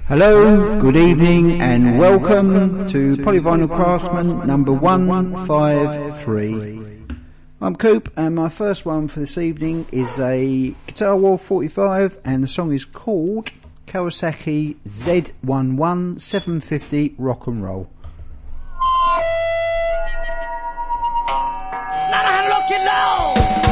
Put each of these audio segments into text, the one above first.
Hello, good evening, and welcome to Polyvinyl Craftsman number 153. I'm Coop, and my first one for this evening is a Guitar War 45, and the song is called Kawasaki Z11 750 Rock and Roll. Now I'm looking low.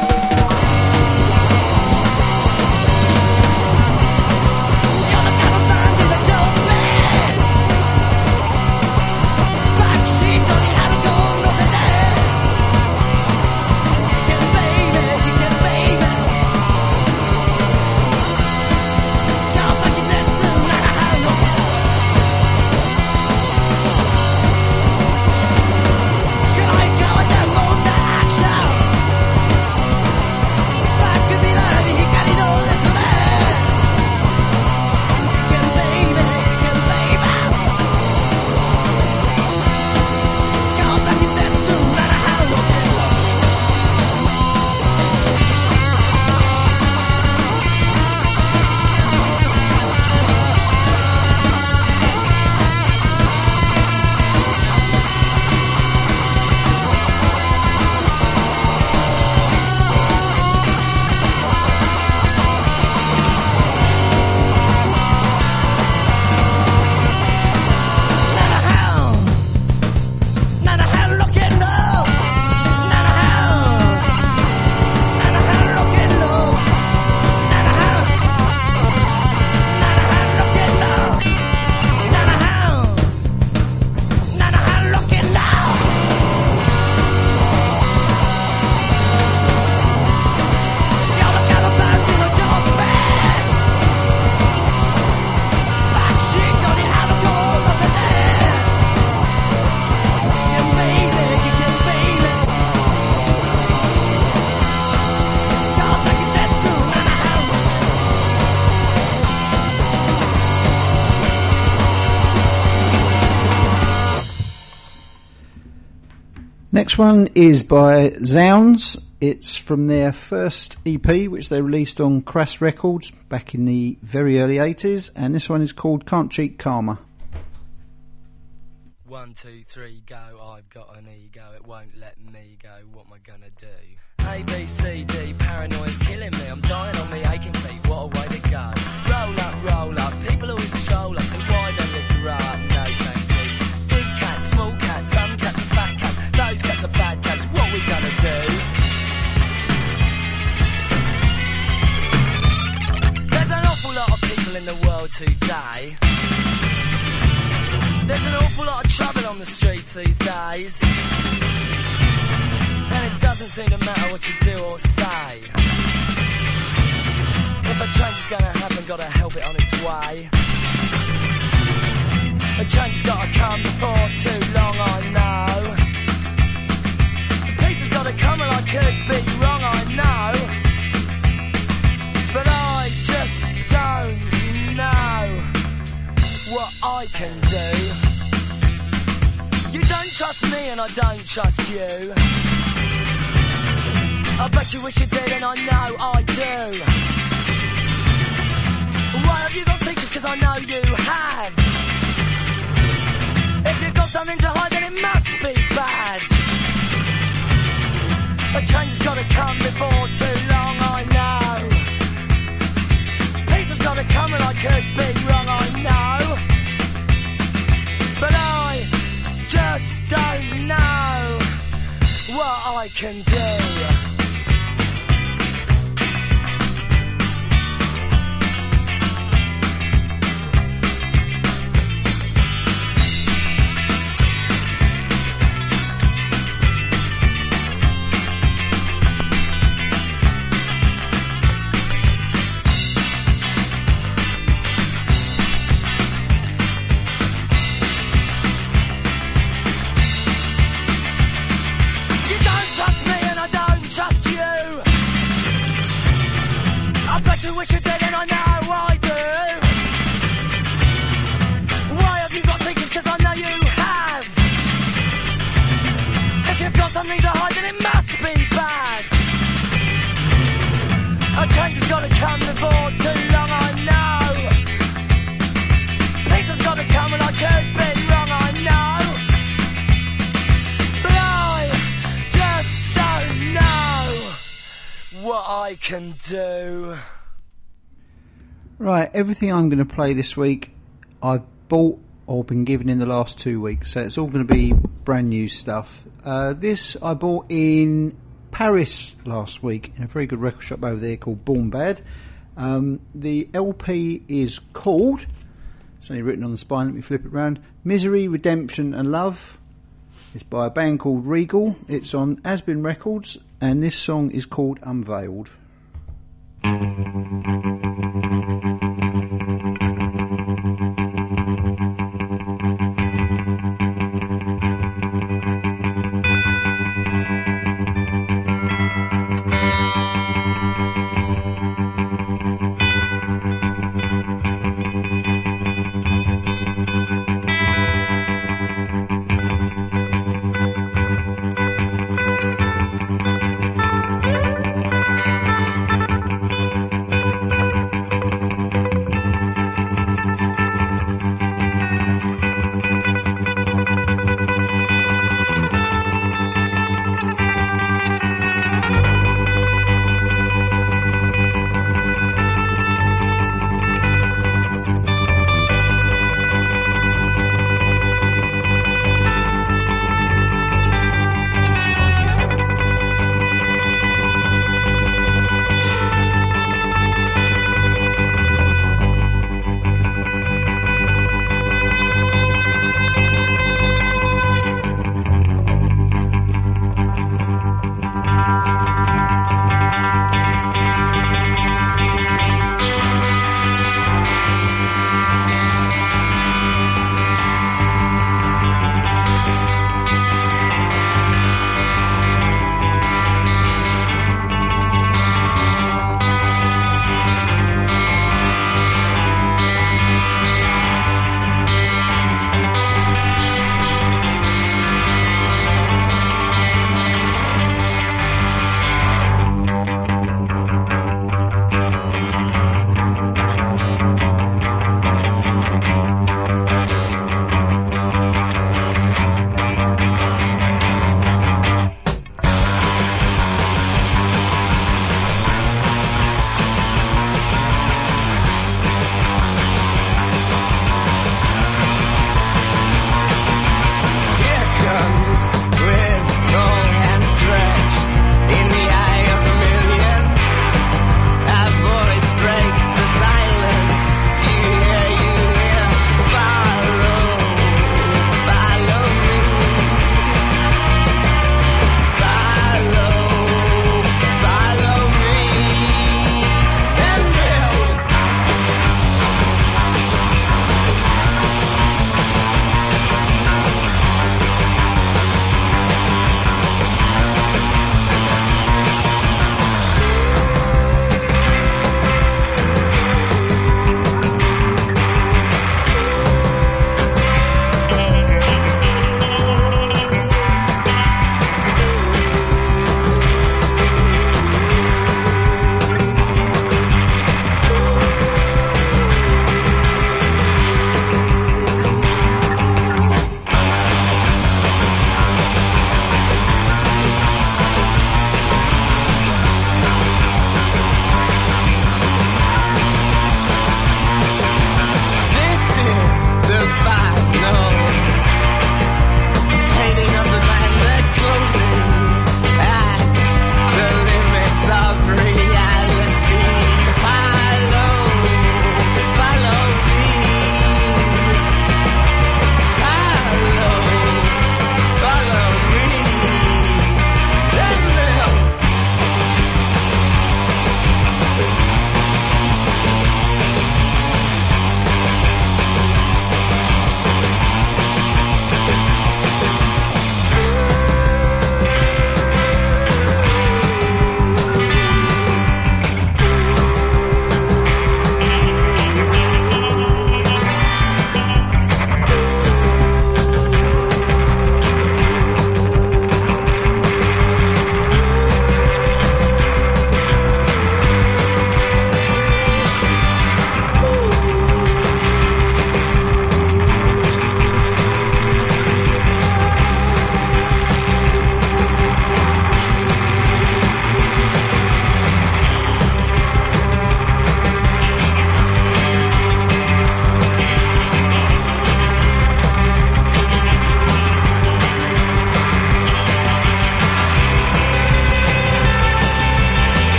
Next one is by Zounds. It's from their first EP, which they released on Crass Records back in the very early 80s, and this one is called Can't Cheat Karma. 1, 2, 3, go, I've got an ego, it won't let me go, what am I gonna do? A, B, C, D, paranoia's killing me, I'm dying on me aching feet, what a way to go. Roll up, people always stroll up, so why don't you grow up? No thank you. Big cat, small cat, some cats are fat cats, those cats are bad cats, what we gonna do? There's an awful lot of people in the world today. There's an awful lot of trouble on the streets these days, and it doesn't seem to matter what you do or say. If a change is gonna happen, gotta help it on its way. A change has gotta come before too long, I know. Peace has gotta come and I could be wrong, I know. But I just don't know what I can do. You don't trust me and I don't trust you. I bet you wish you did and I know I do. Why have you got secrets? Cause I know you have. If you've got something to hide then it must be bad. A change has gotta come before too long, I know. Peace has gotta come and I could be wrong, I know. But I just don't know what I can do. You don't trust me and I don't can do. Right, everything I'm going to play this week I've bought or been given in the last 2 weeks, so it's all going to be brand new stuff. This I bought in Paris last week in a very good record shop over there called Born Bad. The LP is called, it's only written on the spine, let me flip it round, Misery, Redemption and Love. It's by a band called Regal. It's on Asbin Records, and this song is called Unveiled.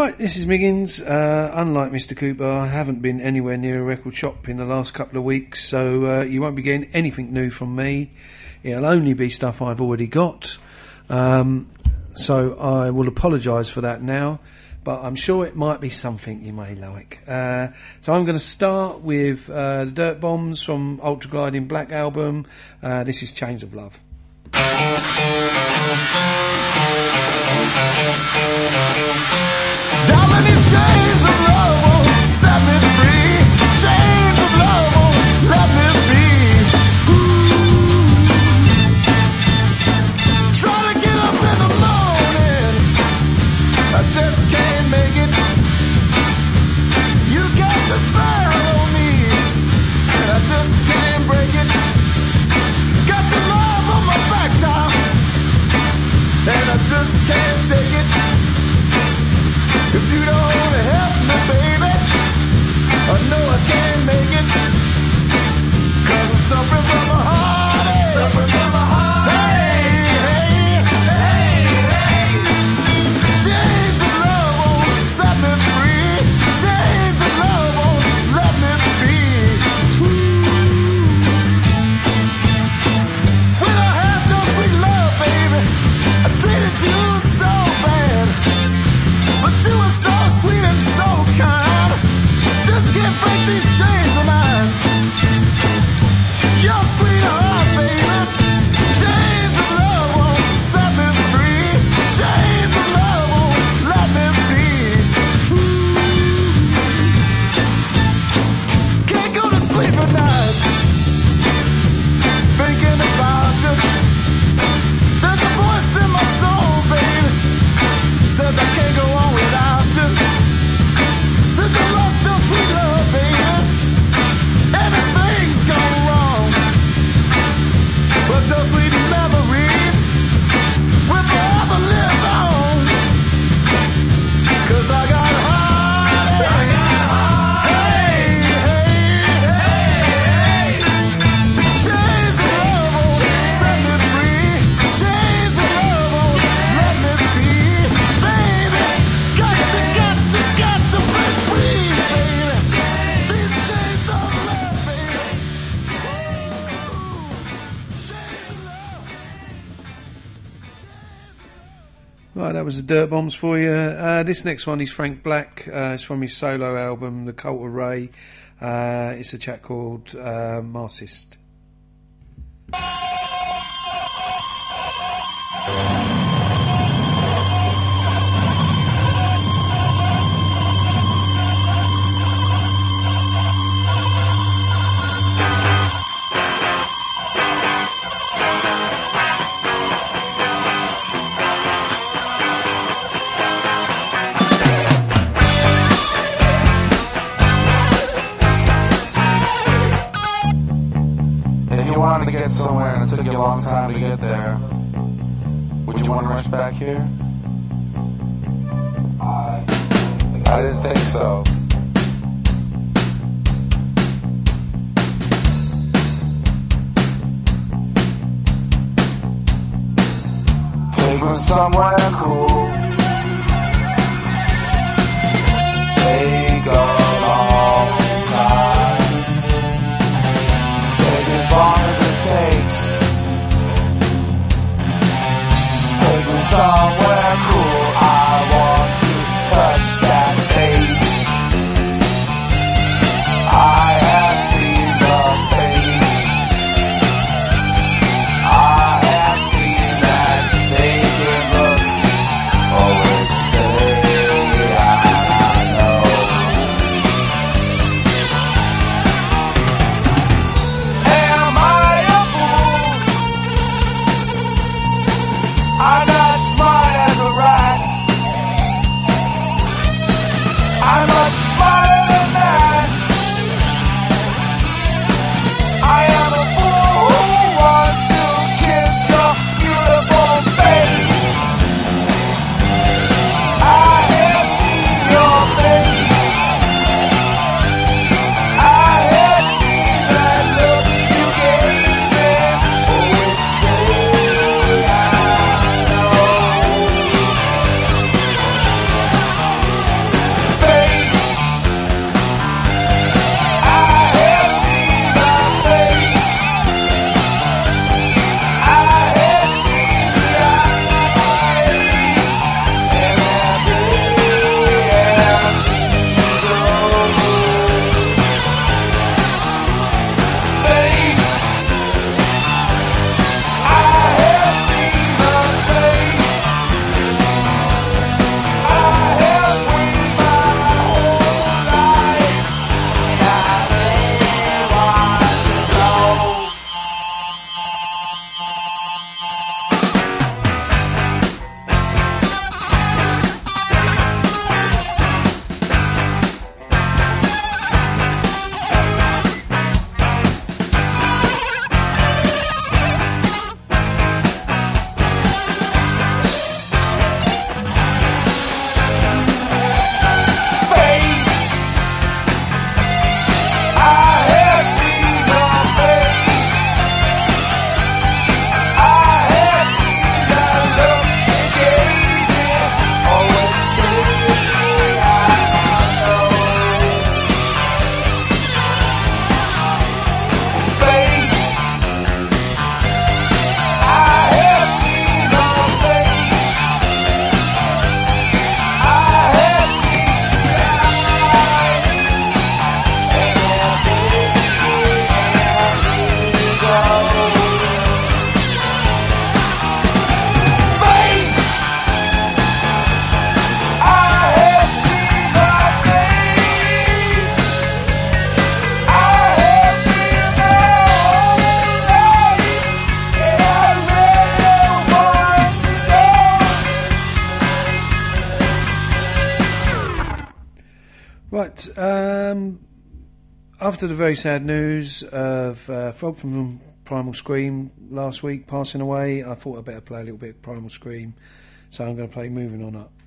Right, this is Miggins. Unlike Mr. Cooper, I haven't been anywhere near a record shop in the last couple of weeks, so you won't be getting anything new from me. It'll only be stuff I've already got. So I will apologise for that now, but I'm sure it might be something you may like. So I'm going to start with the Dirt Bombs from Ultragliding Black album. This is Chains of Love. Darling, these chains of love won't set me free. Chains of love won't let me be. Try to get up in the morning, I just can't make it. You got the spell on me, and I just can't break it. Got your love on my back, child, and I just can't shake it. If you don't help me, baby, I know I can't make it. 'Cause I'm suffering from a heartache. Suffering from a heartache. Hey, hey, hey, hey. Chains of love won't set me free. Chains of love won't let me be. When I had your sweet love, baby, I treated you so bad. But you were so sweet and so kind. Just can't break these chains of mine. Your sweetheart, baby. Chains of love won't set me free. Chains of love won't let me be. Can't go to sleep at night thinking about you. There's a voice in my soul, baby, says I can't go on without you. Since I lost your sweet love, baby, everything's gone wrong. But your sweet memory will forever live on. 'Cause I got heart. Hey, hey, hey, hey. Chains of love won't set me free. Chains of love won't let me be. Baby, got to break free, baby. These chains of love, baby. Chains of love. Right, that was the Dirt Bombs for you. This next one is Frank Black. It's from his solo album, The Cult of Ray. It's a chap called Marxist. If you wanted to get somewhere and it took you a long time to get there, would you want to rush back here? I didn't think so. Take me somewhere cool. Take a long time. Take as long as it takes. Take me somewhere cool. I want to touch that face. I have seen the face. I have seen that naked look. After the very sad news of Frog from Primal Scream last week passing away, I thought I'd better play a little bit of Primal Scream, so I'm going to play Moving On Up.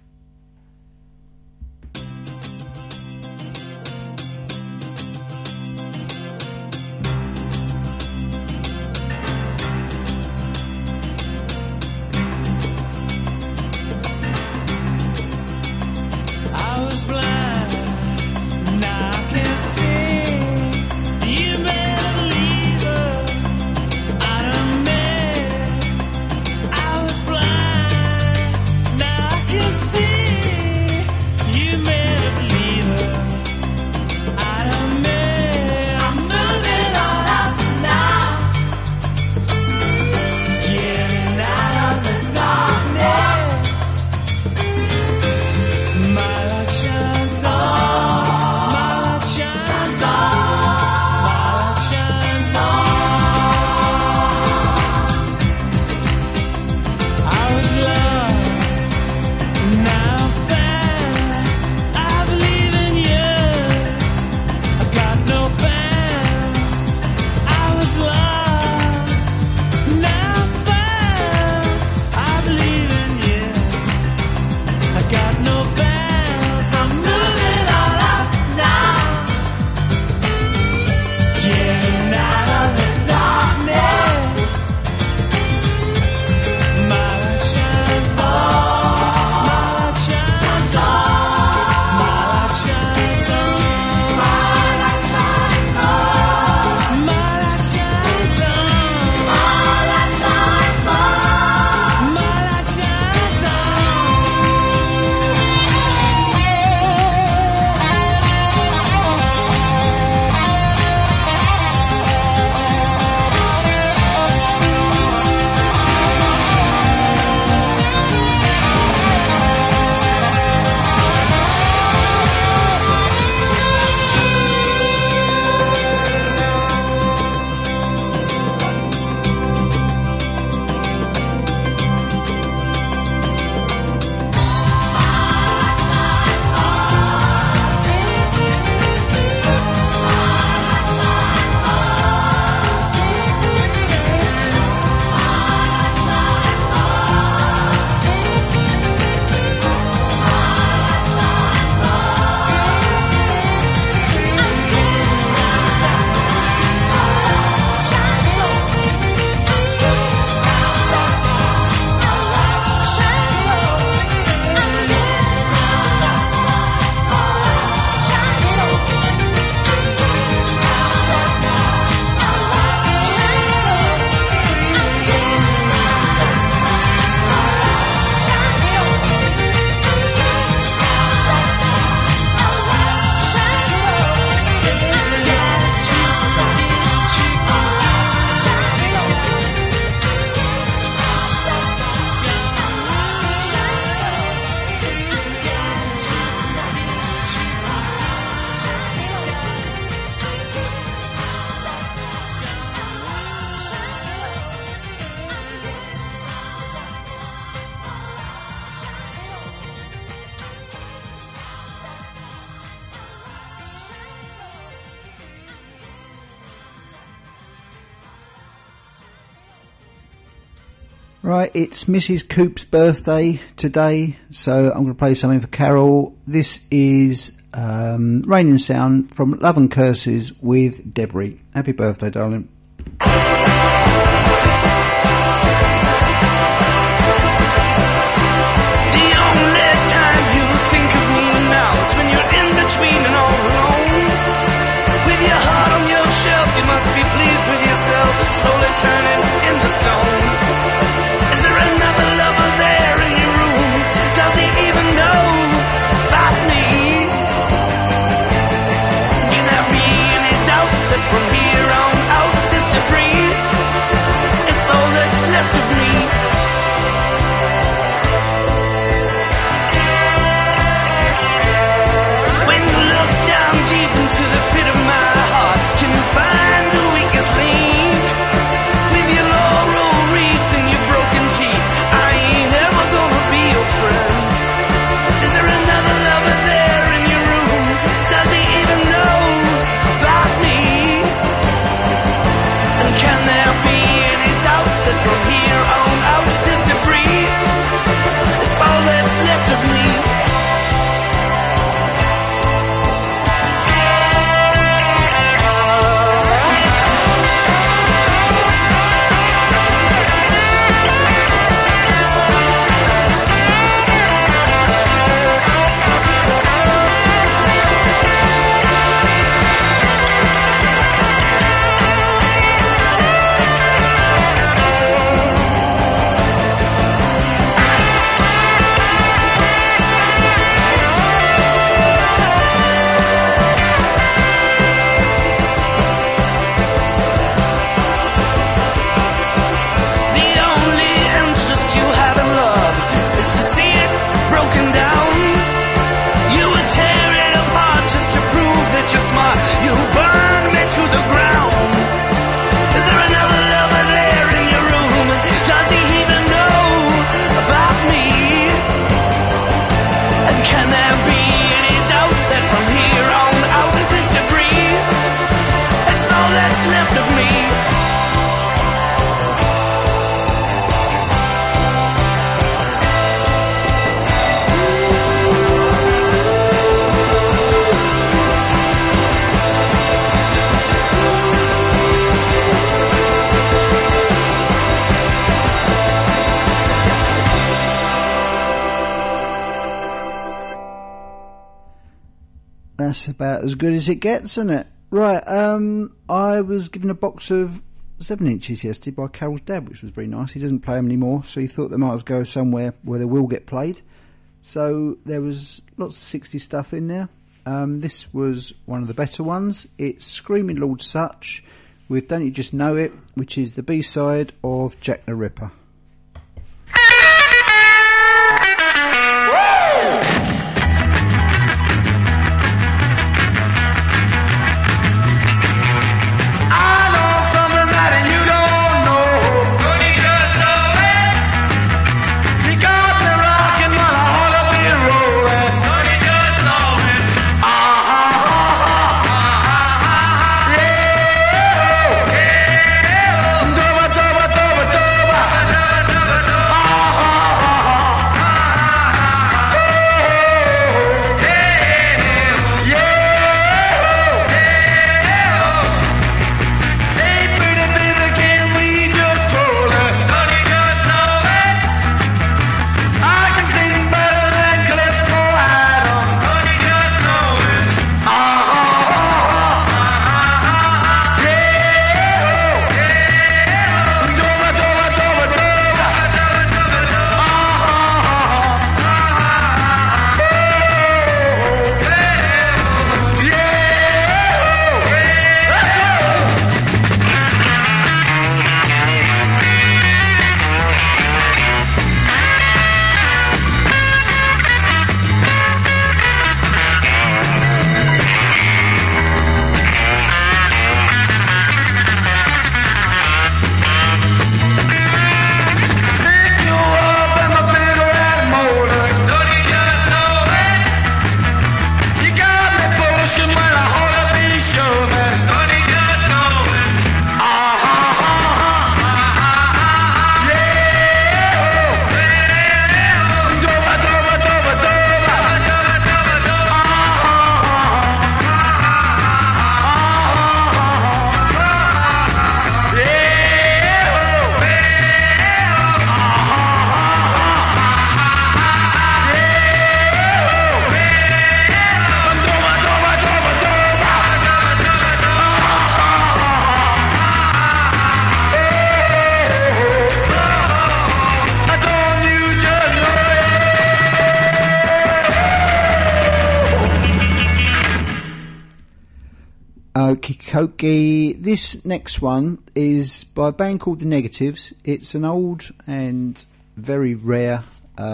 I was blind, now I can see. You better believe her. I done met. I was blind, now I can see. You better believe her. I done met. I'm moving on up now, getting out of the darkness. My light shines on, my light shines on, my light shines on. I was lost, now I'm found. I believe in you, I got no bounds. I was lost, now I'm found. I believe in you, I got no bounds. I'm moving on up now, getting out of the darkness. My light shines on, my light shines on, my light shines on, my light shines on, my light shines on, my light shines on, my light shines on. Right, it's Mrs. Coop's birthday today, so I'm going to play something for Carol. This is Rain and Sound from Love and Curses with Debris. Happy birthday, darling. The only time you think of me now is when you're in between and all alone. With your heart on your shelf, you must be pleased with yourself, slowly turning into stone. Is there another lover there in your room? Does he even know about me? Can there be any doubt that from here on out this debris, it's all that's left of me? When you look down deep into the pit of my heart, can you find the weakest link? With your laurel wreath That's about as good as it gets, isn't it? Right, I was given a box of 7 inches yesterday by Carol's dad, which was very nice. He doesn't play them anymore, so he thought they might as well go somewhere where they will get played. So there was lots of 60s stuff in there. This was one of the better ones. It's Screaming Lord Sutch with Don't You Just Know It, which is the B-side of Jack the Ripper. Okie. This next one is by a band called The Negatives. It's an old and very rare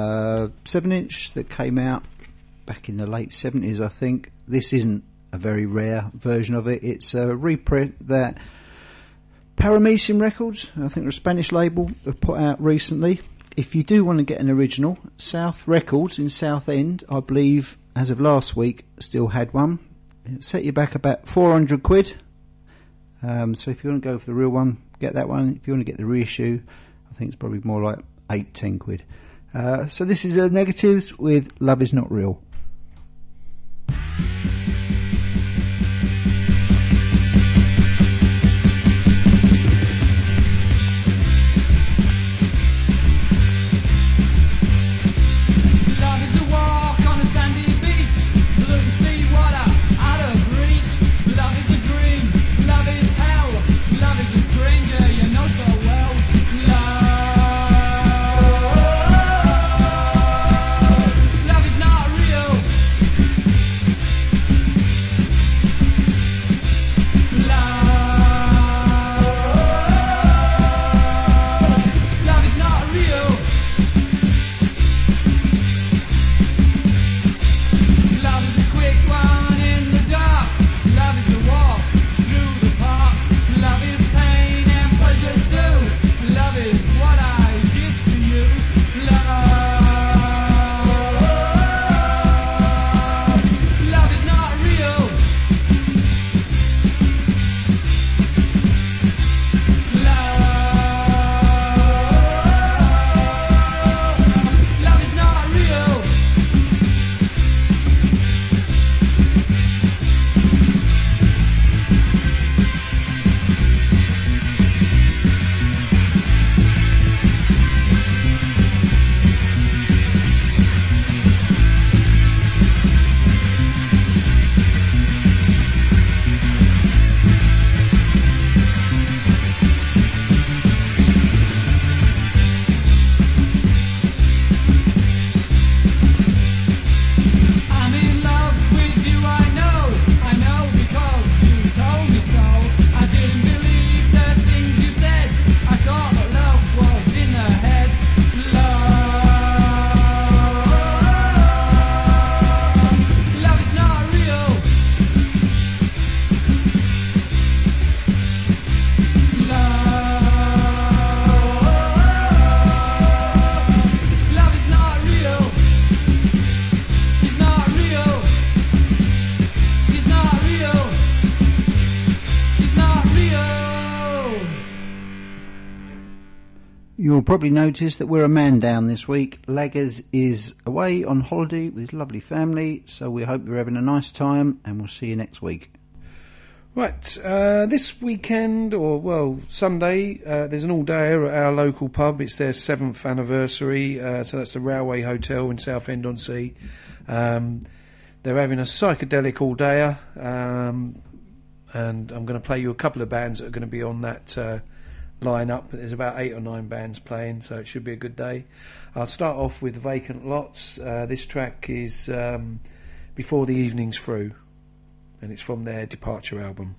7-inch that came out back in the late 70s, I think. This isn't a very rare version of it. It's a reprint that Paramecium Records, I think they're a Spanish label, have put out recently. If you do want to get an original, South Records in Southend, I believe, as of last week, still had one. It set you back about 400 quid. So if you want to go for the real one, get that one. If you want to get the reissue, I think it's probably more like 8-10 quid. So this is Negatives with Love Is Not Real. Love is not real. You'll probably notice that we're a man down this week. Laggers is away on holiday with his lovely family, so we hope you're having a nice time, and we'll see you next week. Right, this weekend, Sunday, there's an all-dayer at our local pub. It's their 7th anniversary, so that's the Railway Hotel in Southend-on-Sea. They're having a psychedelic all-dayer, and I'm going to play you a couple of bands that are going to be on that line-up. There's about 8 or 9 bands playing, so it should be a good day. I'll start off with Vacant Lots. This track is Before the Evening's Through, and it's from their Departure album.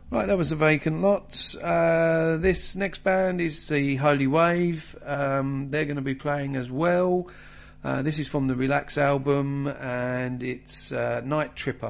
Right, that was the Vacant Lot. This next band is the Holy Wave. They're going to be playing as well. This is from the Relax album, and it's Night Tripper.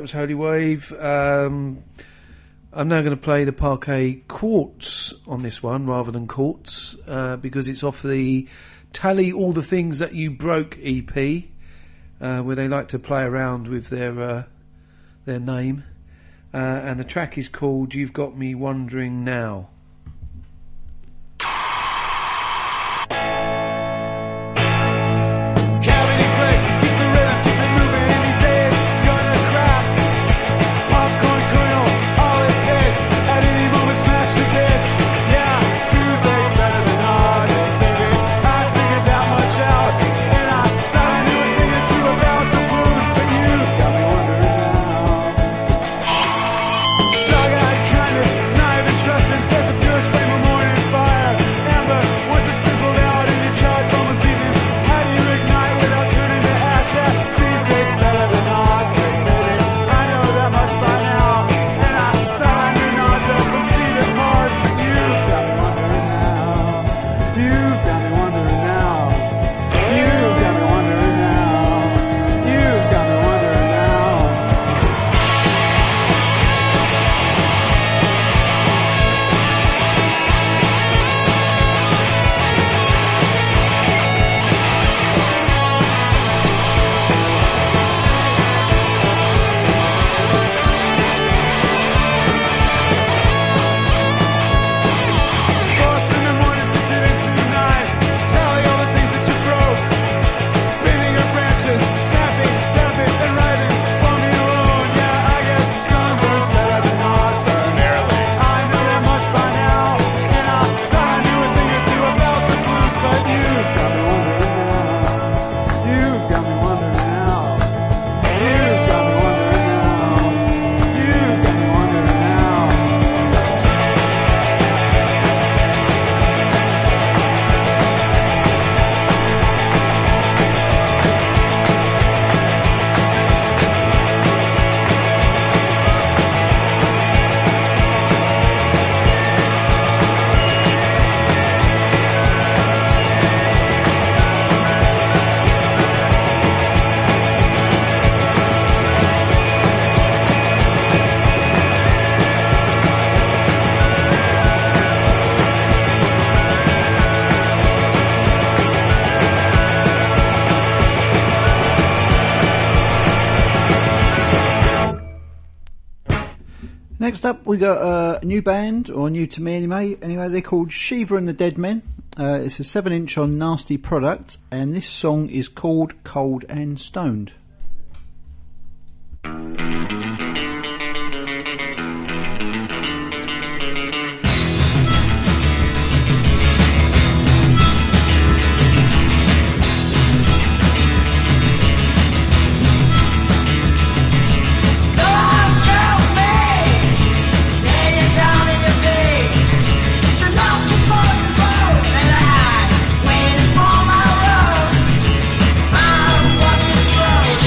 was Holy Wave. I'm now going to play the Parquet Quartz on this one rather than Quartz because it's off the Tally All the Things That You Broke EP, where they like to play around with their name. And the track is called You've Got Me Wondering Now. Next up, we got a new band, or new to me anyway. Anyway, they're called Shiva and the Dead Men. It's a 7-inch on Nasty Product, and this song is called Cold and Stoned. Waiting for my rose. I'm walking slow.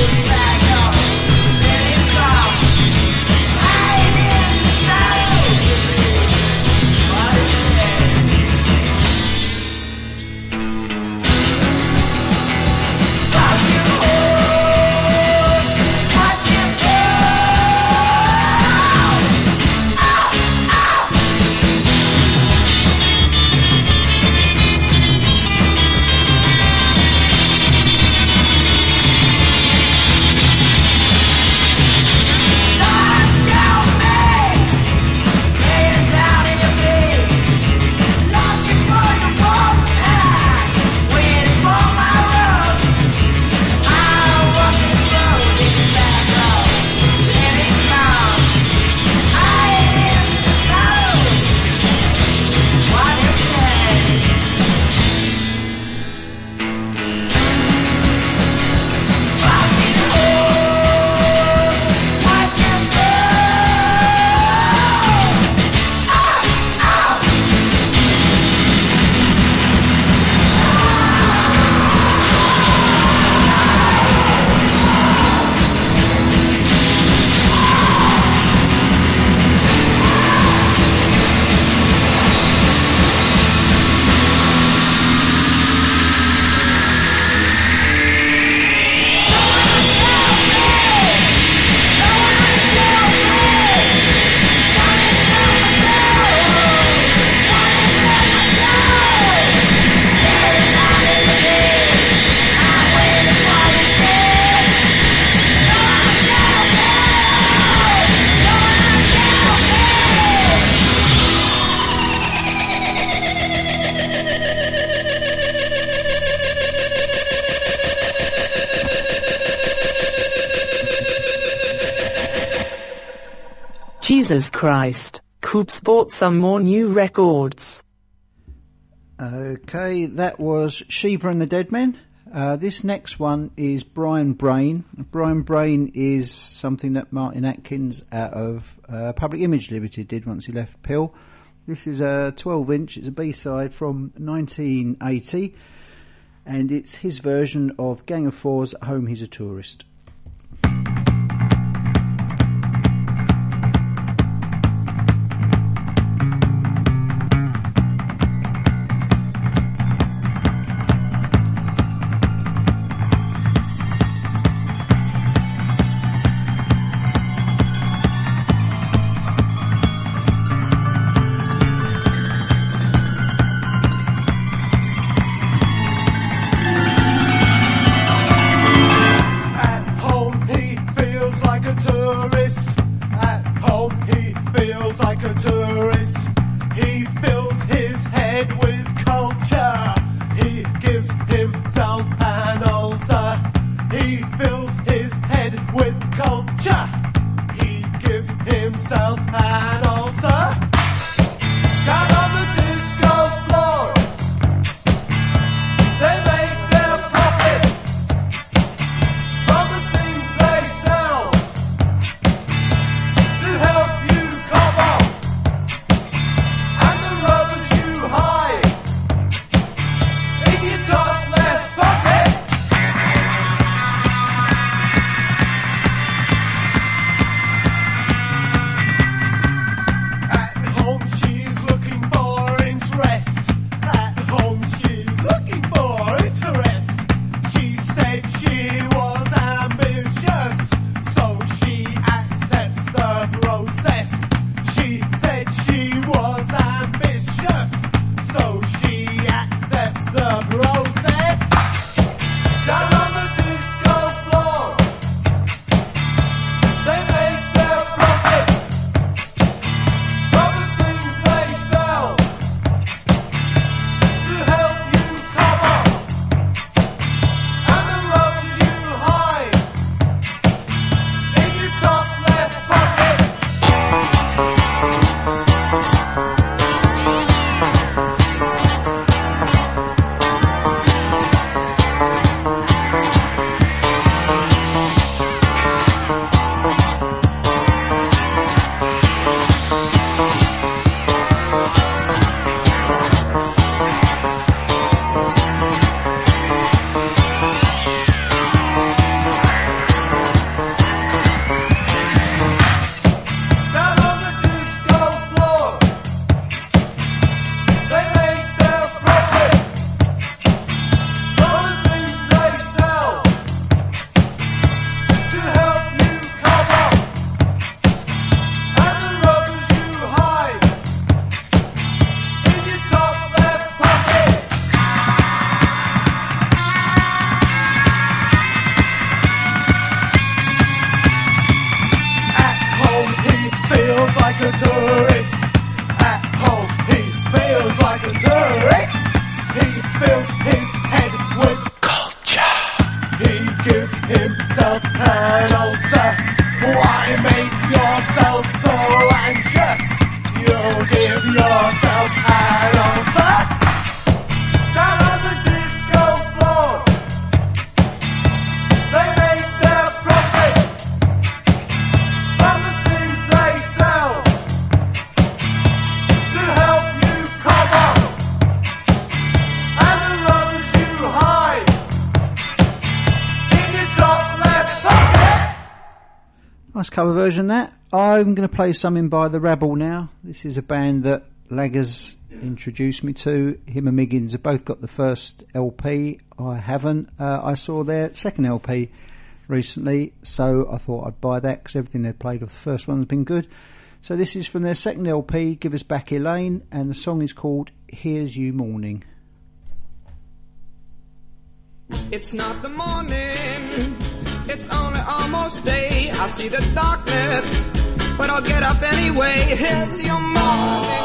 Jesus Christ, Coop's bought some more new records. Okay, that was Shiva and the Dead Men. This next one is Brian Brain. Brian Brain is something that Martin Atkins out of Public Image Limited did once he left Peel. This is a 12-inch, it's a B-side from 1980, and it's his version of Gang of Four's At Home He's a Tourist. Cover version that. I'm going to play something by The Rabble now. This is a band that Laggers introduced me to. Him and Miggins have both got the first LP. I haven't. I saw their second LP recently, so I thought I'd buy that because everything they've played off the first one has been good. So this is from their second LP, Give Us Back Elaine, and the song is called Here's You Morning. It's not the morning, it's only almost day. I see the darkness, but I'll get up anyway. Here's your morning.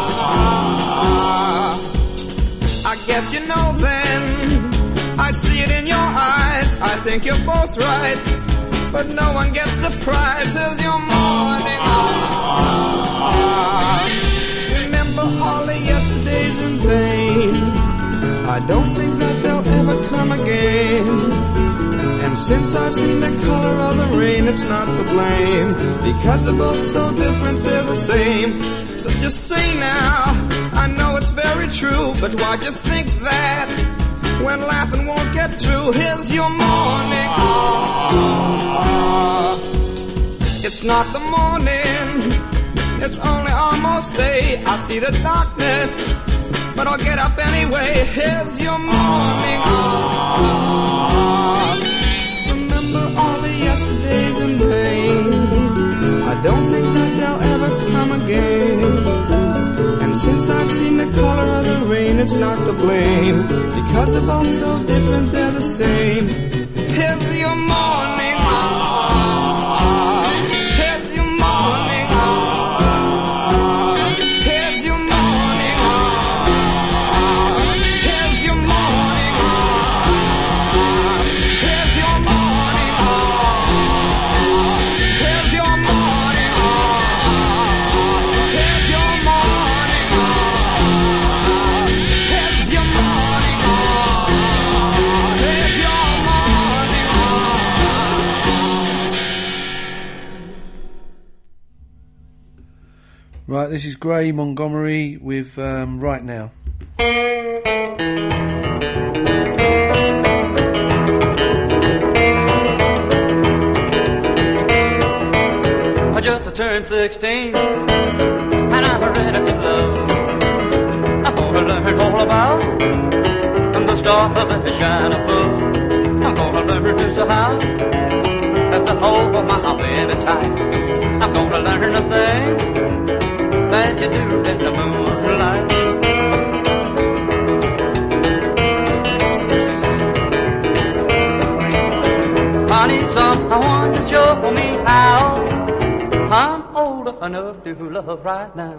I guess you know then, I see it in your eyes. I think you're both right, but no one gets the prize. Here's your morning. Remember all the yesterdays in vain. I don't think that they'll ever come again. And since I've seen the color of the rain, it's not to blame, because they're both so different, they're the same. So just say now, I know it's very true, but why'd you think that when laughing won't get through? Here's your morning. It's not the morning, it's only almost day. I see the darkness, but I'll get up anyway. Here's your morning. Remember all the yesterdays in vain. I don't think that they'll ever come again. And since I've seen the color of the rain, it's not to blame, because they're both so different, they're the same. Here's your morning. Here's your morning. Here's your morning. Here's your morning. Here's your morning. Here's your morning. Here's your morning. Here's your morning. Here's your morning. Right, this is Gray Montgomery with Right Now. I just turned 16 and I'm ready to love. I'm gonna learn all about the stars that shine above. I'm gonna learn just how to hold my baby tight. I'm gonna learn the thing that you do in the moonlight. I need someone to show me how. I'm old enough to love right now.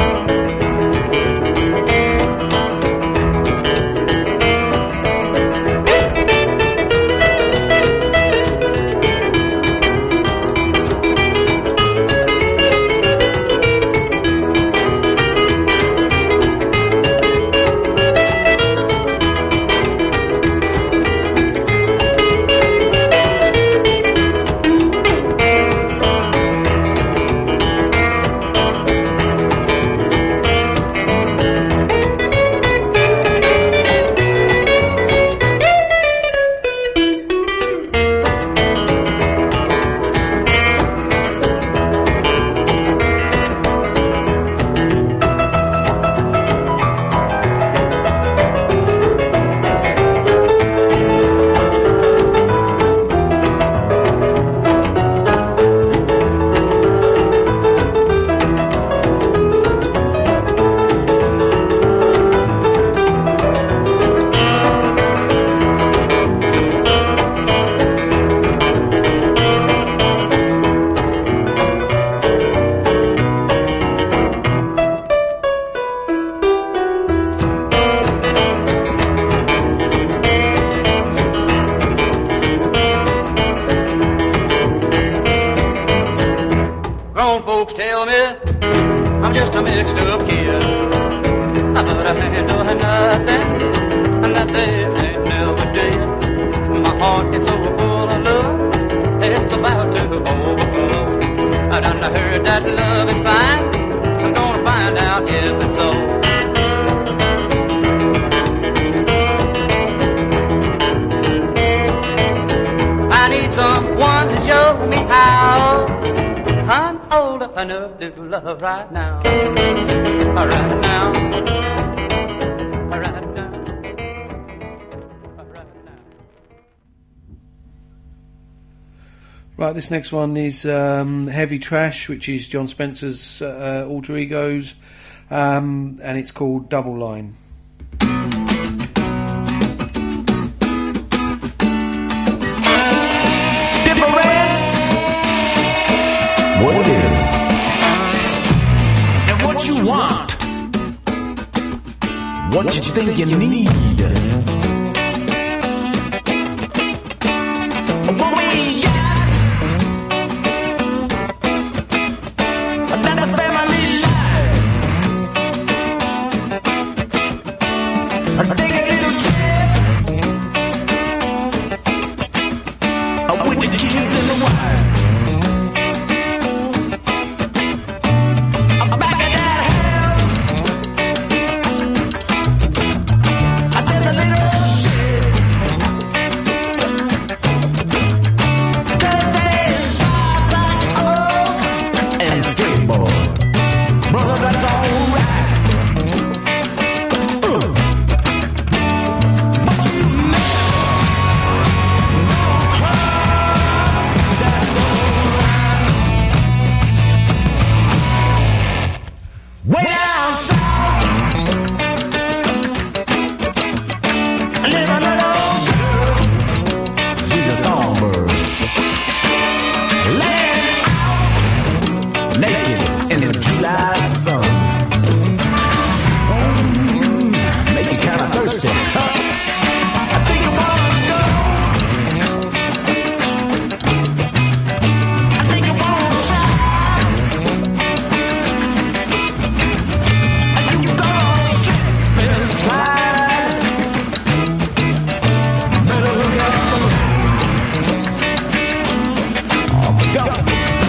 Grown folks tell me I'm just a mixed up kid, but I ain't doing nothing and that they ain't never did. My heart is so full of love, it's about to overflow. I done heard that love is fine, I'm gonna find out if it's so. I need someone to show me how. I'm old enough to love right now. Right now. Right now. Right now. Right, this next one is Heavy Trash, which is John Spencer's alter egos, and it's called Double Line. What it is and what you want. What you think you need. What we got, that paradise sun. Make you kind of thirsty. I think I wanna go. I think I wanna try. I think you're gonna slip and slide. Better look out. Oh my God.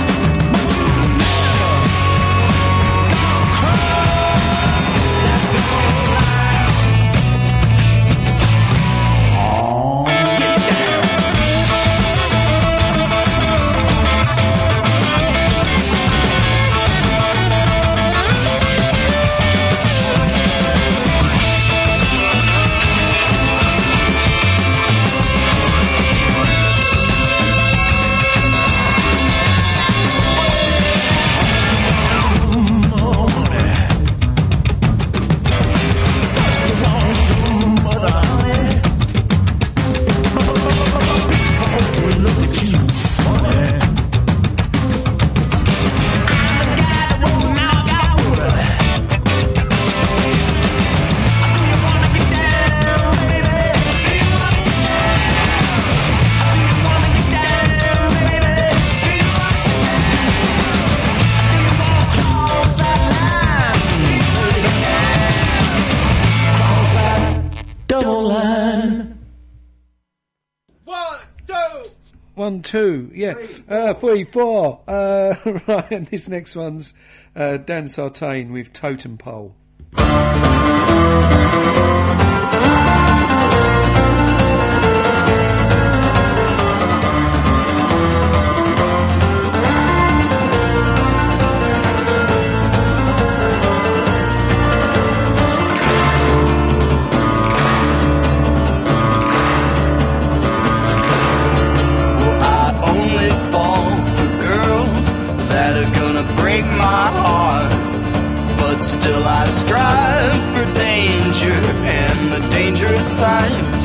Double line. 1, 2, yeah. 3, 4. Right, and this next one's Dan Sartain with Totem Pole. Break my heart, but still I strive for danger and the dangerous times.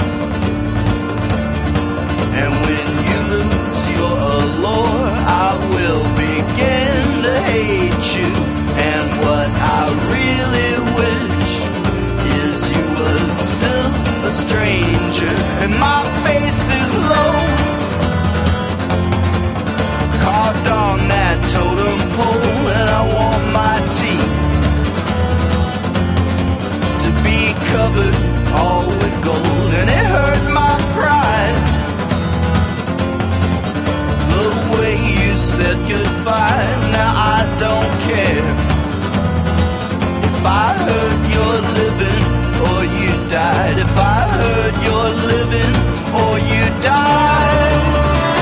And when you lose your allure, I will begin to hate you. And what I really wish is you were still a stranger and my face is low, carved on that totem pole, and I want my teeth to be covered all with gold, and it hurt my pride the way you said goodbye. Now I don't care if I heard you're living or you died, if I heard you're living or you died.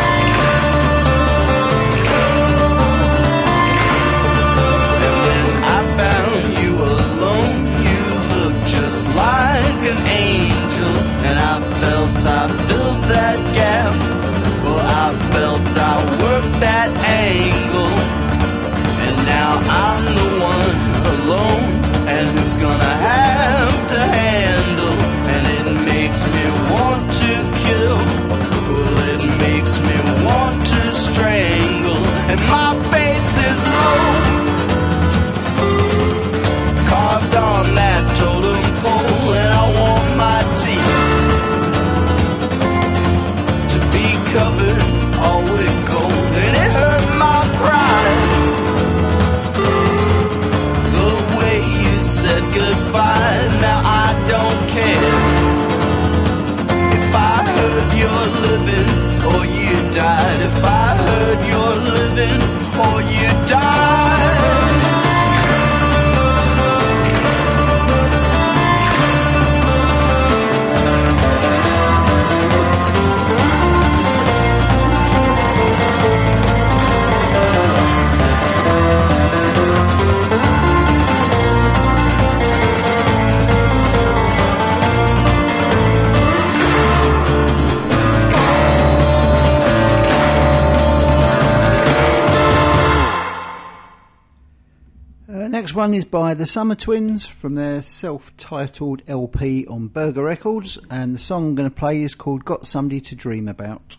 Like an angel, and I felt I filled that gap. Well, I felt I worked that angle, and now I'm the one alone, and who's gonna have to handle? And it makes me want to kill. Well, it makes me want to strangle, and my face is low, carved on that totem pole, and I want my teeth to be covered all with gold, and it hurt my pride the way you said goodbye. Now I don't care if I heard you're living or you died, if I heard you're living or you died. Next one is by the Summer Twins from their self-titled LP on Burger Records, and the song I'm going to play is called Got Somebody to Dream About.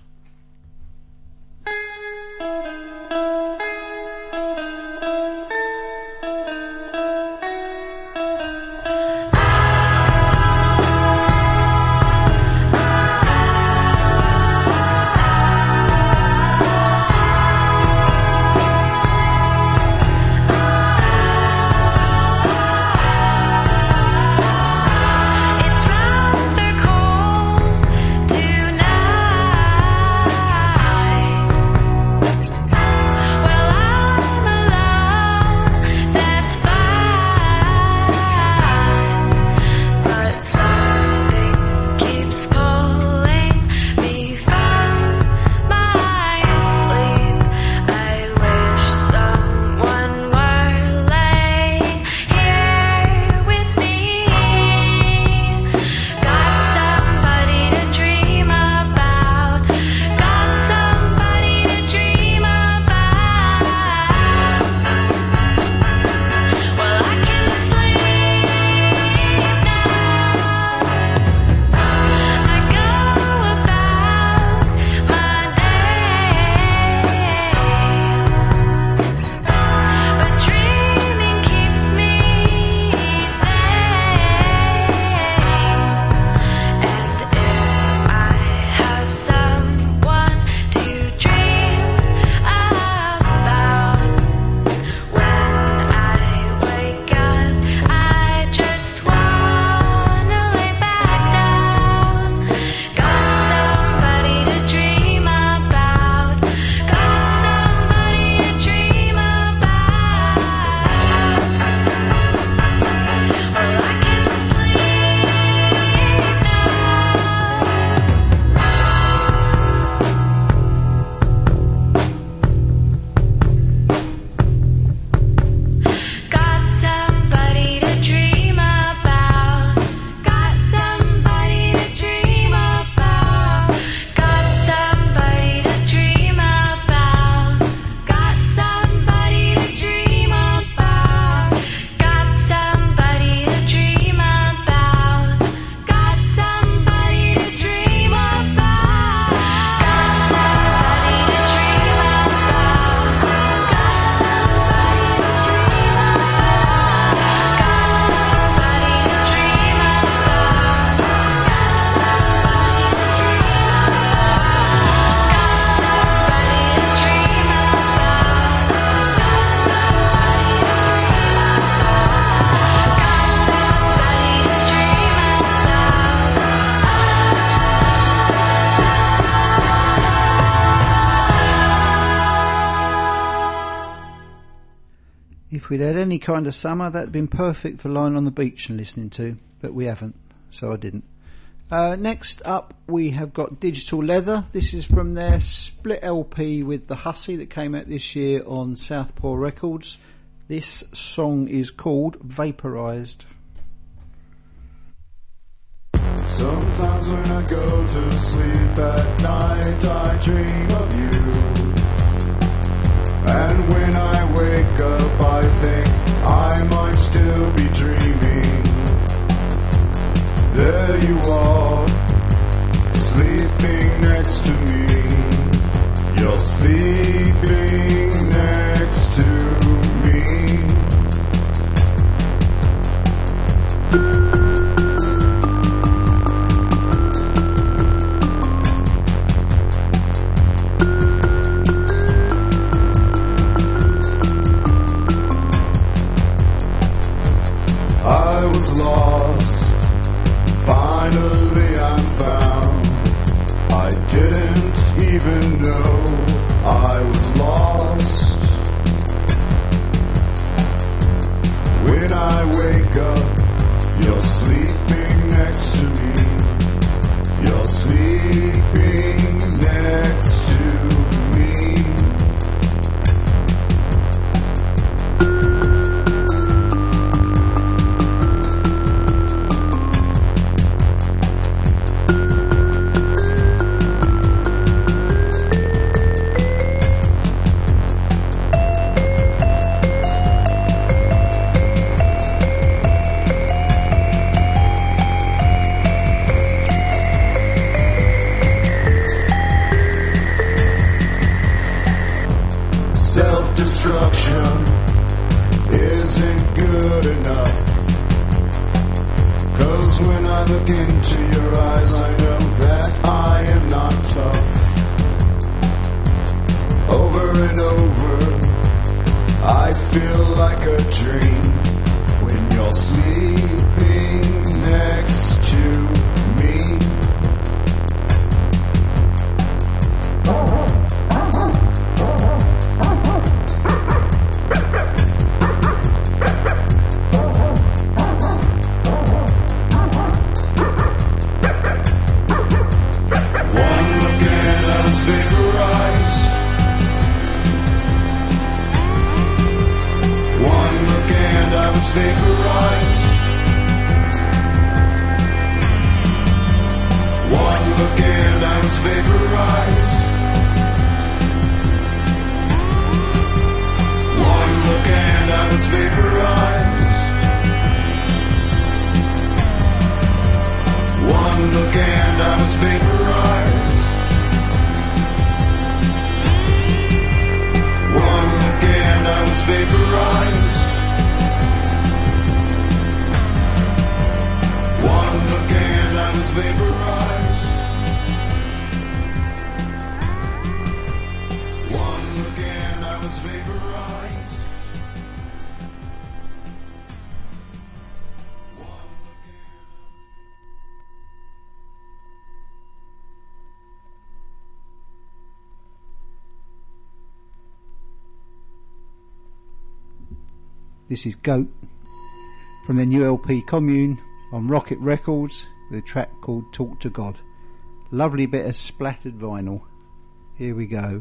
If we'd had any kind of summer, that'd been perfect for lying on the beach and listening to, but we haven't, so I didn't. Next up, we have got Digital Leather. This is from their split LP with The Hussy that came out this year on Southpaw Records. This song is called Vaporized. Sometimes when I go to sleep at night, I dream of you. And when I wake up, I think I might still be dreaming. There you are, sleeping next to me. You're sleeping next to me. I was lost, finally I found. I didn't even know I was lost. When I wake up, you're sleeping next to me. You're sleeping next to me. Self-destruction isn't good enough. 'Cause when I look into your eyes, I know that I am not tough. Over and over, I feel like a dream when you're sleeping next to me. Vaporized. One look and I was vaporized. One look and I was vaporized. One look and I was vaporized. One look and I was vaporized. One look and I was vaporized. One look and I was vaporized. This is Goat from their new LP Commune on Rocket Records with a track called Talk to God. Lovely bit of splattered vinyl. Here we go.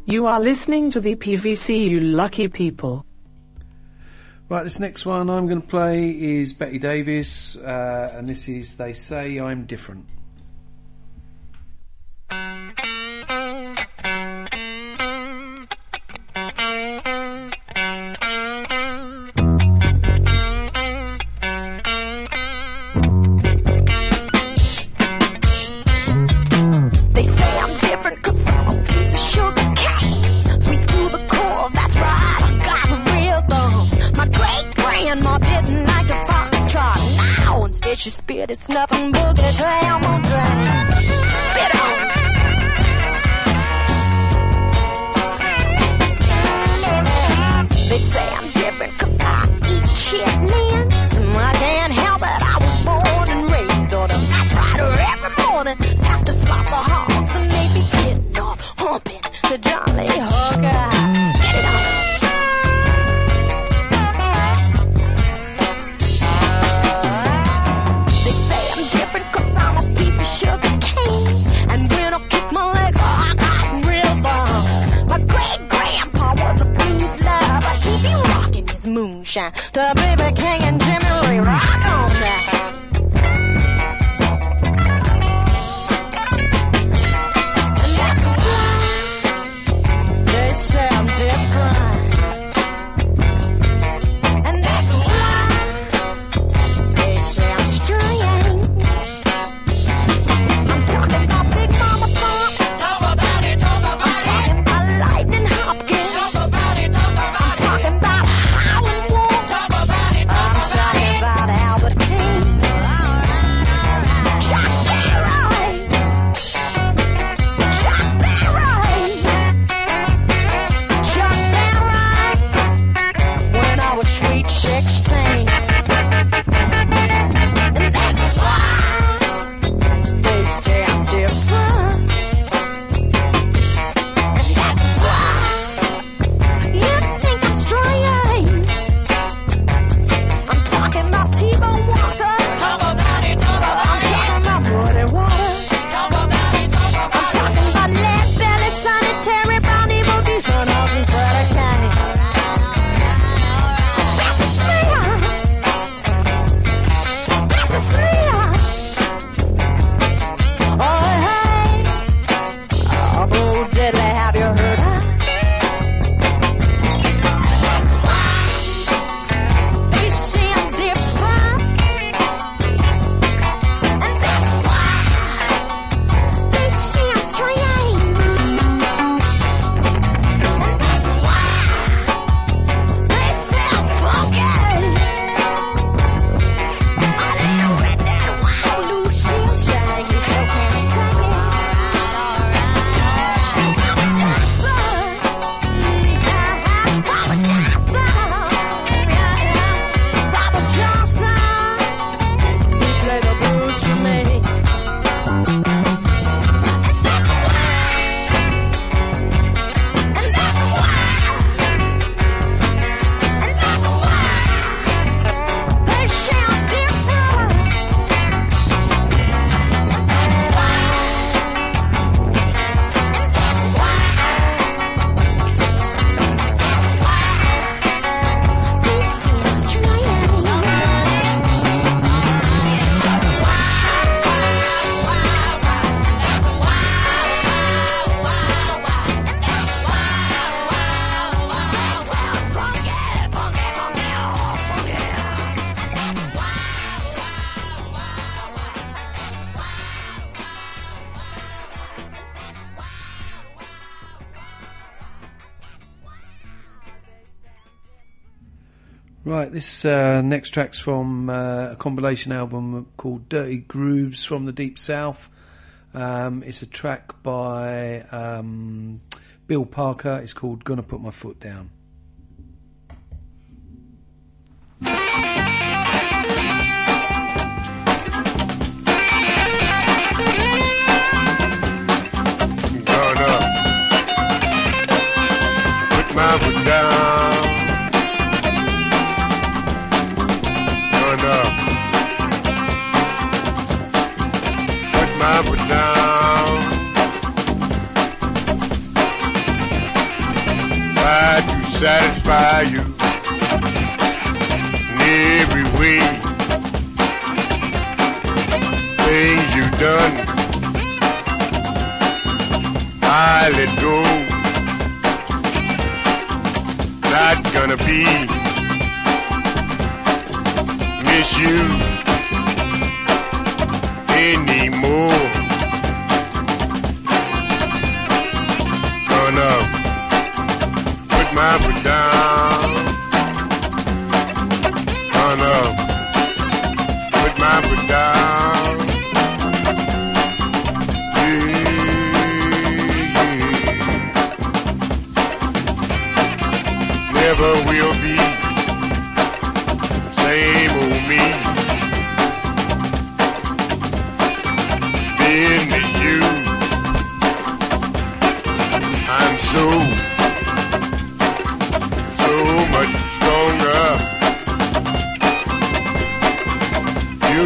You are listening to the PVC, you lucky people. Right, this next one I'm going to play is Betty Davis, and this is They Say I'm Different. They say I'm different 'cause I'm a piece of sugar cane. Sweet to the core, that's right, I got a rhythm. My great-grandma didn't like the foxtrot. Now instead she spit, it's nothing boogie jam on jam. Spit on. They say I'm different 'cause I eat chitlins. I can't help it, I was born and raised on them. That's right, every morning after slaughter hogs and maybe getting off humping the Johnny Hooker. Get it on. They say I'm different 'cause I'm a piece of sugar cane. And when I kick my legs, I got rhythm. My great-grandpa was a blues lover, but he be rocking his moonshine to B.B. King and Jimmy Ray. Rock on that. And that's why they say I'm different. And that's why they say I'm strange. I'm talking about Big Mama Pump. Talk about it, talk about it. I'm talking about Lightning Hopkins. Talk about it, talk about it. I'm talking about Howlin' Wolf. Talk about it, talk about it. I'm talking about Albert King. Chuck Berry. Chuck Berry. Chuck Berry. When I was sweet 16. And that's why they say I'm different. And that's why you think I'm strange. I'm talking about T-Bone Walker. Talk about it, talk about it. I'm talking about Muddy Waters. Talk about it, talk about it. I'm talking about Lead Belly, Sonny Terry, Brownie Boogie, Sean House, and Freddie County. That's a smear. That's a smear. Oh, hey. Oh, Bo Diddley, have you heard her? That's why they say I'm different. And that's why they say I'm strange. And that's why they say I'm funky. A little Richard, wow, Lucille sang, you sure can sing it. Robert Johnson, Robert Johnson, Robert Johnson, he played the blues for me. And that's why they say I'm different. And that's why they say I'm strange. Right, this next track's from a compilation album called Dirty Grooves from the Deep South. It's a track by Bill Parker. It's called Gonna Put My Foot Down. Gonna put my foot down. Gonna put my foot down. satisfy you in every way. Things you done, I let go. Not gonna be misused anymore. Gonna put my foot down. Gonna put my foot down. Never will be same old me. Been to you, I'm so much stronger. You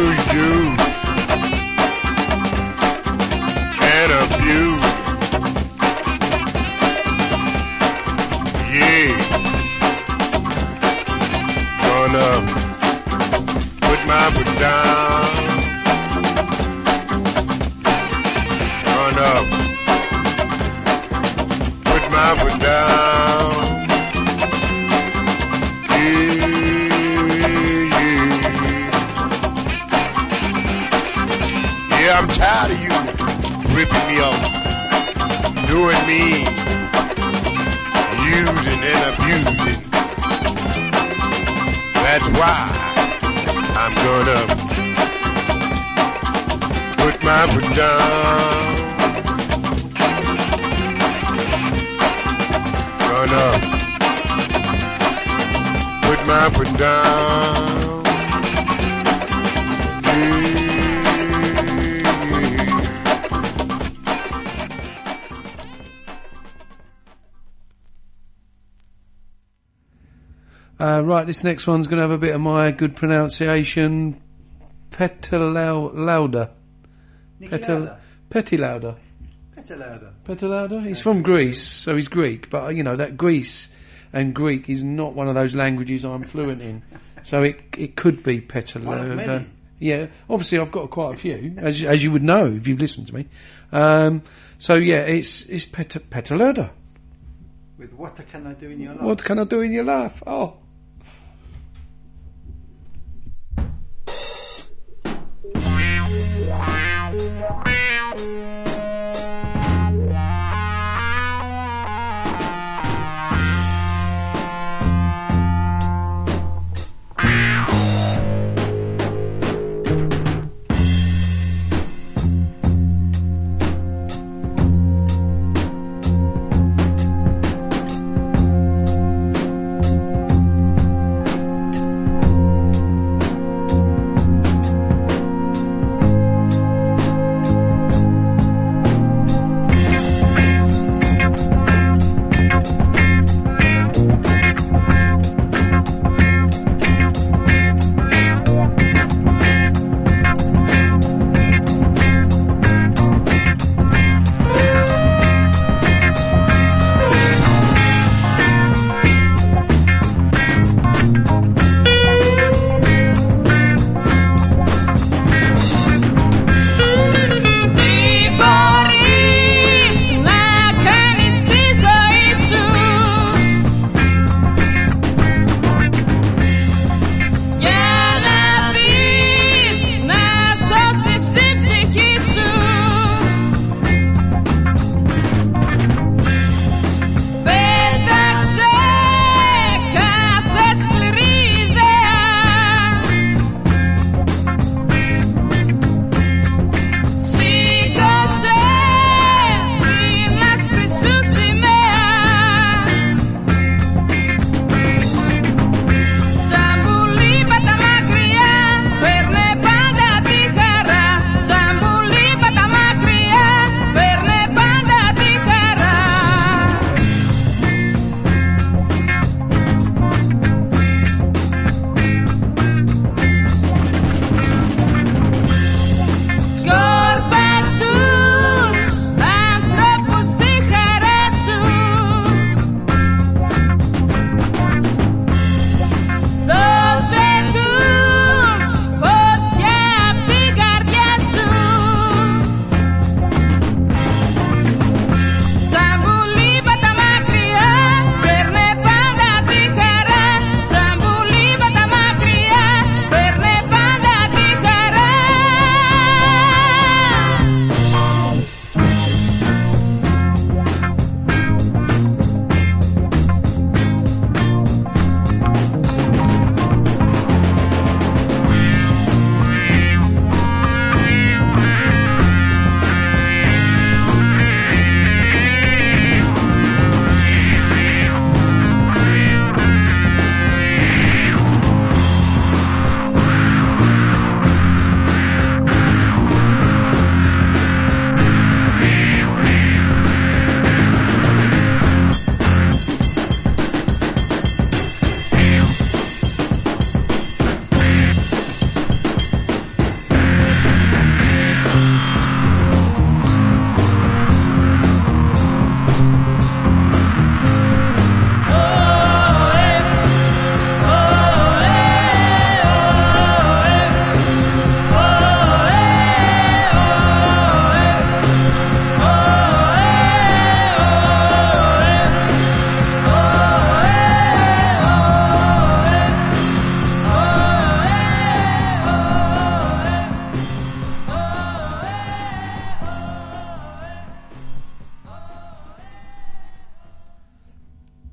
and abuse. Yeah. Gonna put my foot down. Gonna put my foot down. Yeah, I'm tired of you ripping me off, doing me, using and abusing. That's why I'm gonna put my foot down. Gonna put my foot down. Right, this next one's going to have a bit of my good pronunciation. Petalauda. Petalauda. Petalauda. He's from Greece, so he's Greek. But, you know, that Greece and Greek is not one of those languages I'm fluent in. So it could be Petalauda. Yeah, obviously I've got quite a few, as you would know if you've listened to me. So, yeah, it's Petalauda. With What Can I Do in Your Life? What can I do in your life? Oh.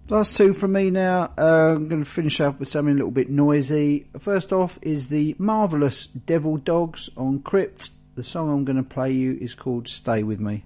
Last two from me now. I'm going to finish up with something a little bit noisy. First off is the marvellous Devil Dogs on Crypt. The song I'm going to play you is called Stay With Me.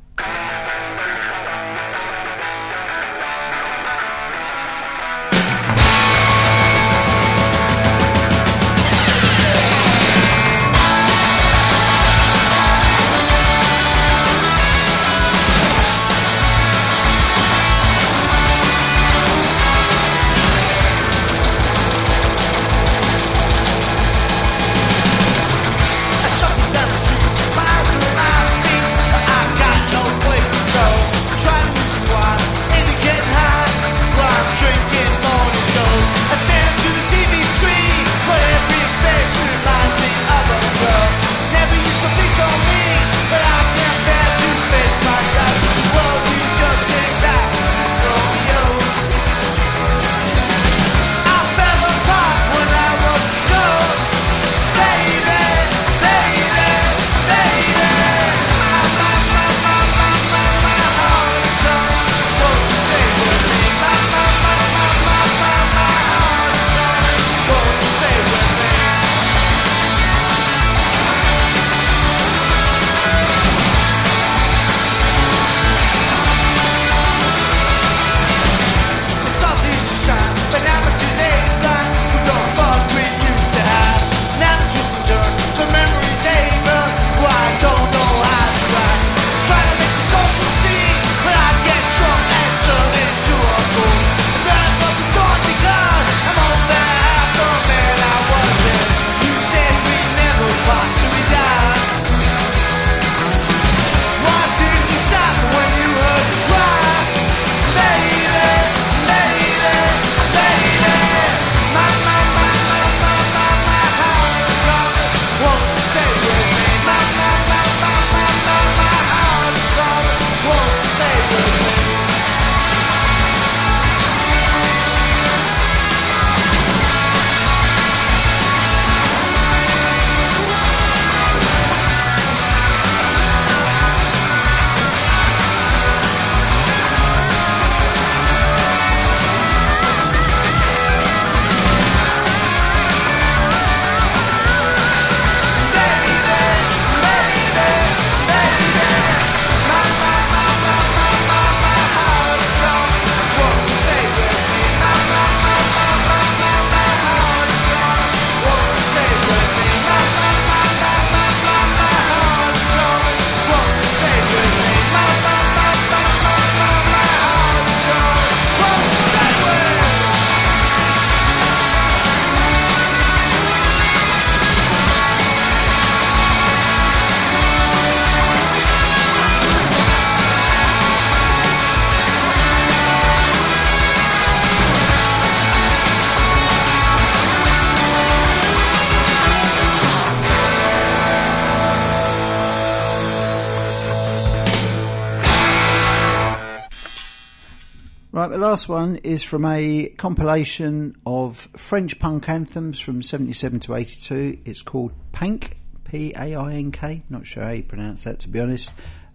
Right, the last one is from a compilation of French punk anthems from 77 to 82. It's called Pank, P-A-I-N-K. Not sure how you pronounce that, to be honest.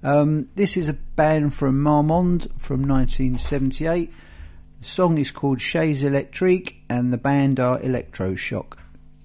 This is a band from Marmande from 1978. The song is called Chez Electrique, and the band are Electroshock.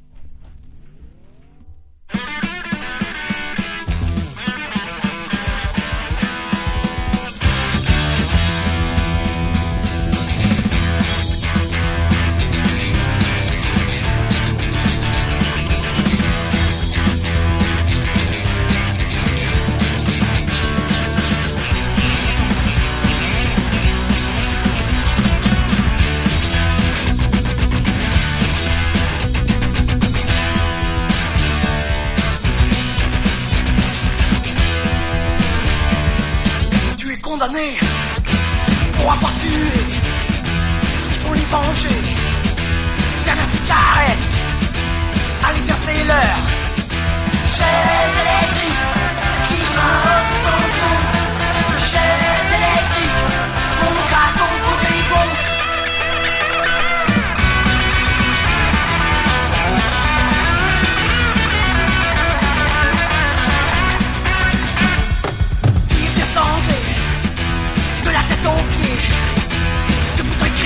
Condamné pour avoir tué, il faut les venger. Dernière cigarette, allez viens c'est l'heure. Chaise électrique qui m'invoque attention. Chaise électrique, mon carton tout est bon. Tu es bien sanglé, de la tête aux pieds. Je voudrais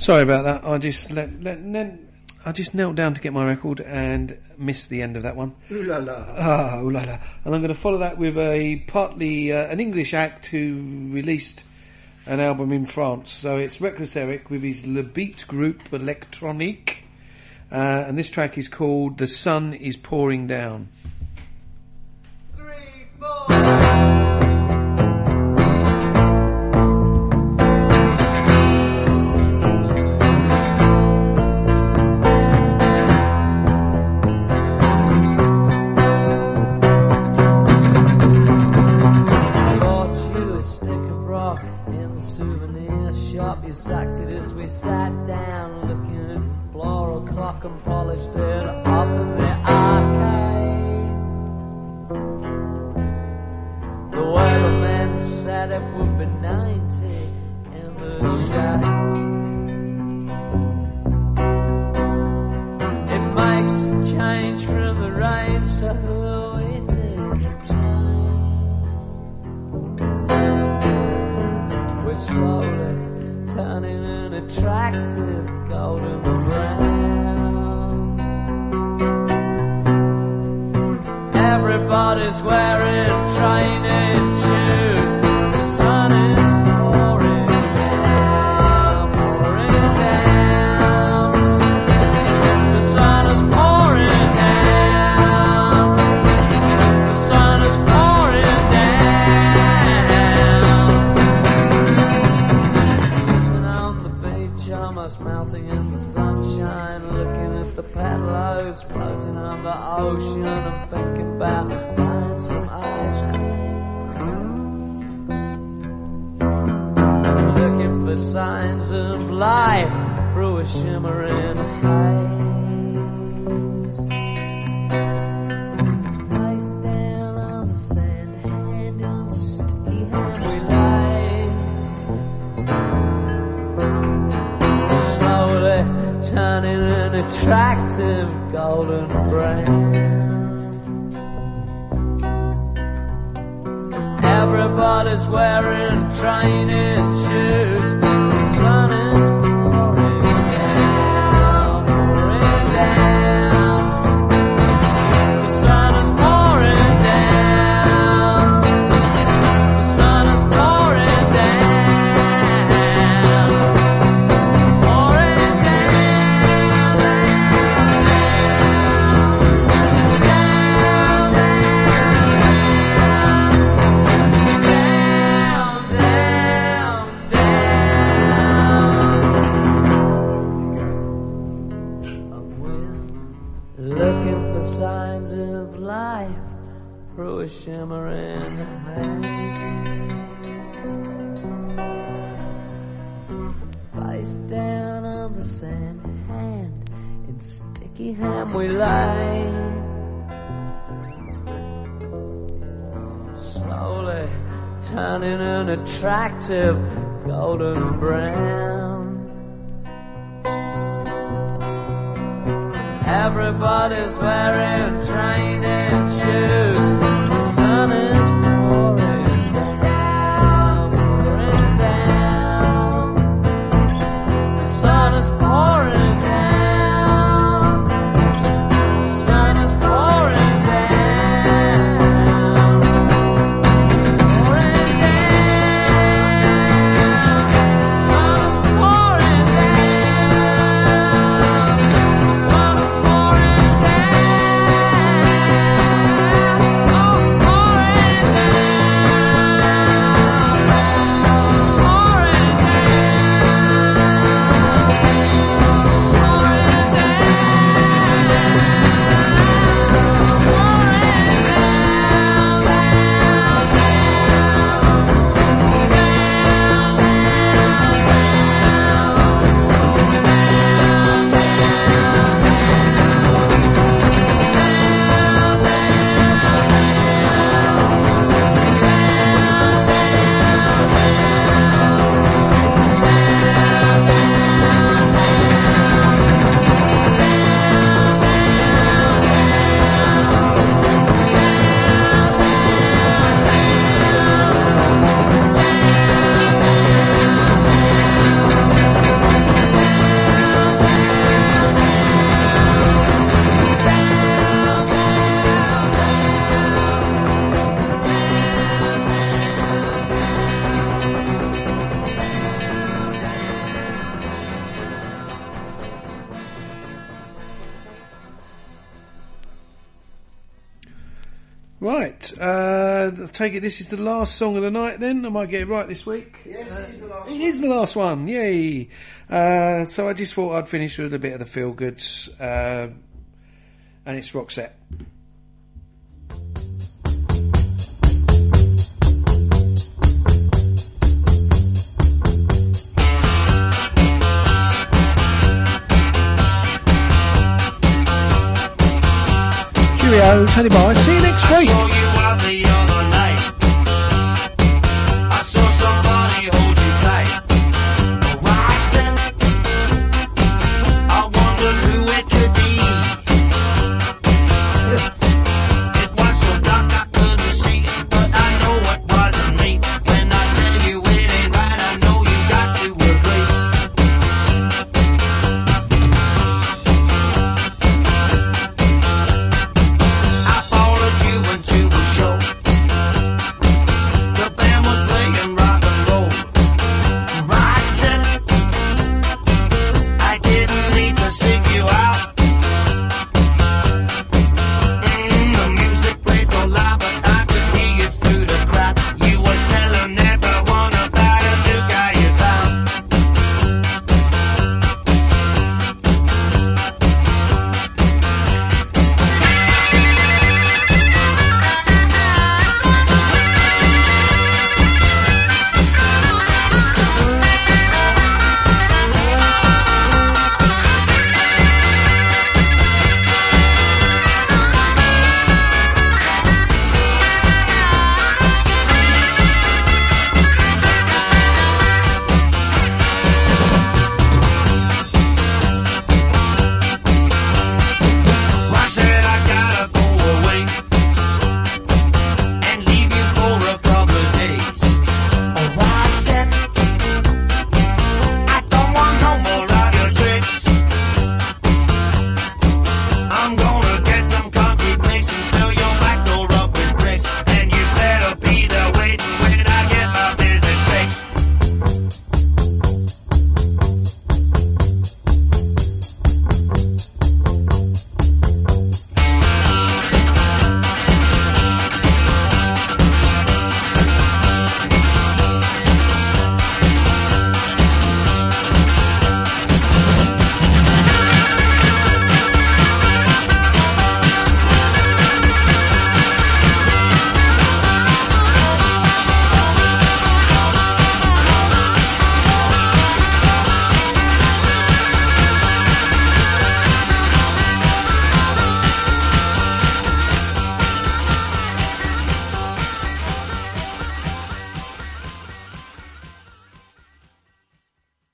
Sorry about that. I just knelt down to get my record and missed the end of that one. Ooh la la. Ah, ooh la la. And I'm going to follow that with an English act who released an album in France. So it's Reckless Eric with his Le Beat group Electronique. And this track is called The Sun Is Pouring Down. 3, 4. You acted as we sat down, looking at the floral clock and polished it up in the arcade. The weatherman said it would be 90 in the shade. It makes a change from the rain, so it did. We're slowly turning an attractive golden brown. Everybody's wearing training shoes. The sun is pouring down, pouring down. The sun is pouring down. The sun is pouring down. Almost melting in the sunshine, looking at the pedalows floating on the ocean and thinking about buying some ice cream. Looking for signs of life through a shimmering haze. Face down on the sand, hand on sticky hand we lay, turning an attractive golden brown. Everybody's wearing training shoes. The sun is pouring down, pouring down. The sun is pouring down. The sun is pouring down. Pouring down. Looking for signs of life through a shimmering haze. Face down on the sand, hand in sticky hand we lay. Slowly turning an attractive golden brown. Everybody's wearing training shoes. The sun is pouring down, pouring down. The sun is pouring down. The sun is pouring down, pouring down. The sun is pouring down. The sun is pouring down. Oh, pouring Right, I take it this is the last song of the night then? I might get it right this week. Yes, it is the last one. It is the last one, yay! So I just thought I'd finish with a bit of the feel-goods, and it's Roxette. Cheerio, Teddy Bye, see you next week.